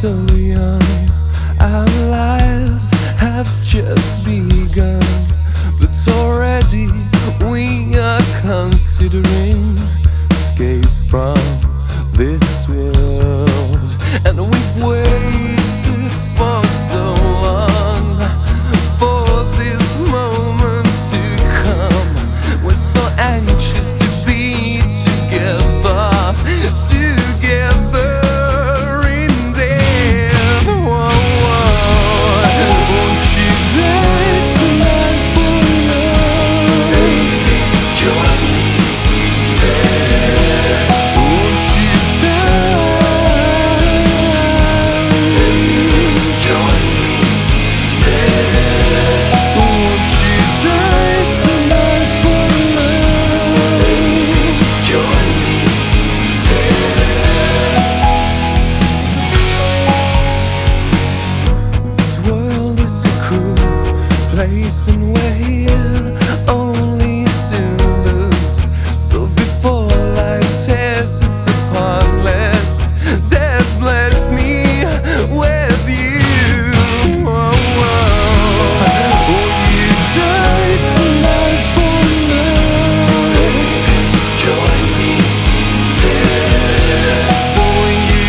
so young, our lives have just begun, but already we are considering escape from this world. And we've waited for so long for this moment to come. We're so anxious to be together, together in death. Whoa, whoa. Won't you die tonight for love? Baby, join me there. Won't you die? Baby, join me there. Won't you die tonight for love? Baby, join me there. This world is a cruel place, and we're here only to lose. So before life tears us apart, let's death bless me with you. Whoa, whoa. Will you die tonight for love? Baby, join me there. So will you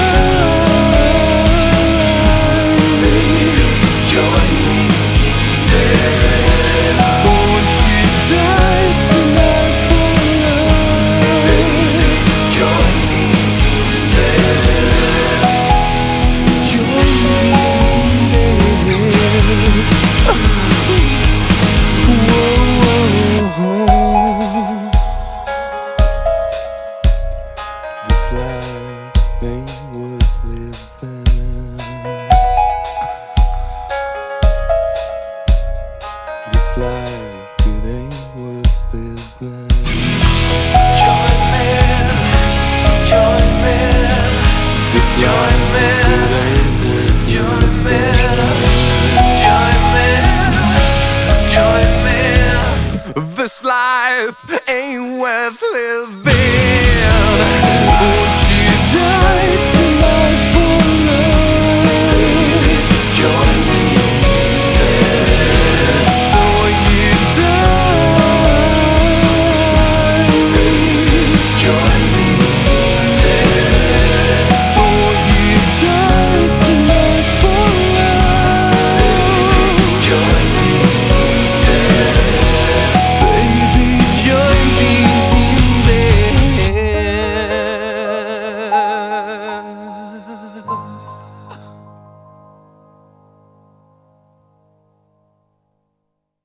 die? Baby, join me there. Won't you die tonight for love? Baby, join me there. Join me there. Whoa, this life ain't worth living. This life, it ain't worth living. Join me, join me. This life, it ain't worth living. Join me, join me. This life ain't worth living.